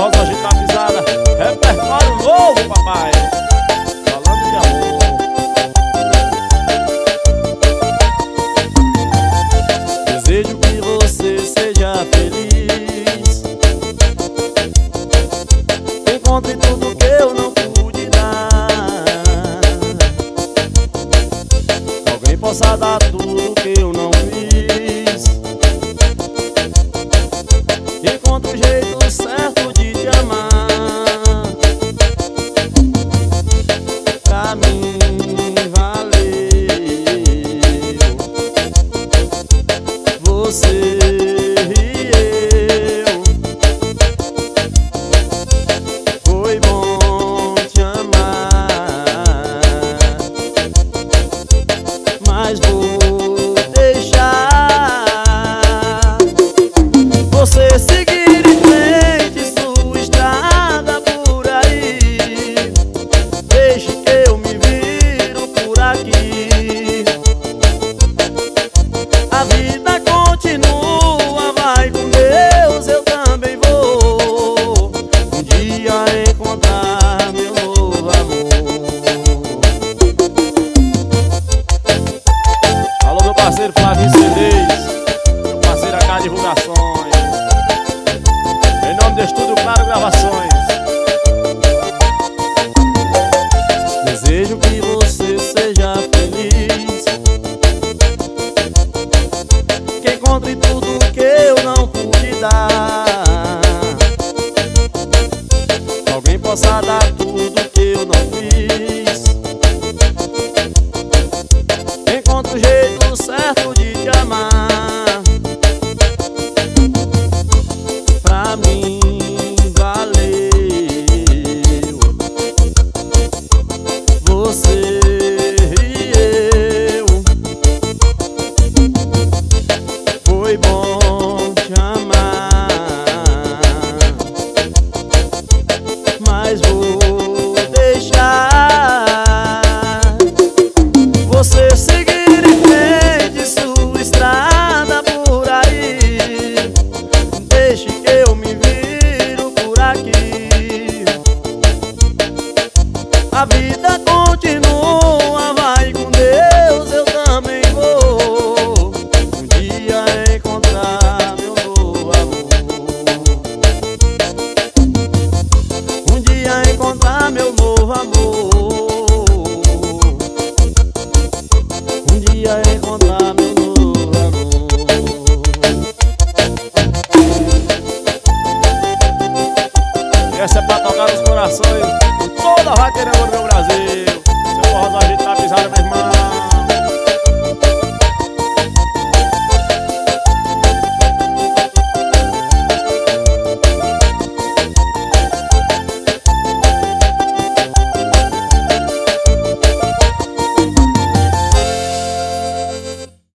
forrozagem na pisada. Repertório novo, papai. Falando de amor. Desejo que você seja feliz. Encontre tudo que eu não pude dar. Alguém possa dar tudo que eu não fiz. Encontre o jeito certo de te amar. Pra mim valeu você e eu. Foi bom te amar, mas vou deixar você seguir em frente sua estrada por aí. Deixe que eu me viro por aqui. A vida continua, vai com Deus, eu também vou um dia encontrar meu novo amor. Alô, meu parceiro Flávio CDs, meu parceiro AK Divulgações, em nome do Estúdio Claro Gravações. Desejo que você seja feliz, que encontre tudo que eu não pude dar. Alguém possa dar tudo que eu não fiz. Encontre o jeito certo de te amar. Pra mim valeu você e eu. Foi bom te amar, mas vou deixar você seguir em frente sua estrada por aí. Deixe que eu me viro por aqui. A vida continua, vai com Deus, eu também vou um dia encontrar meu novo amor. Um dia encontrar meu novo amor. Um dia encontrar meu novo amor. Essa é pra tocar nos corações de toda a vaqueira do meu Brasil. Seu forrozagem tá pisada, meu irmão.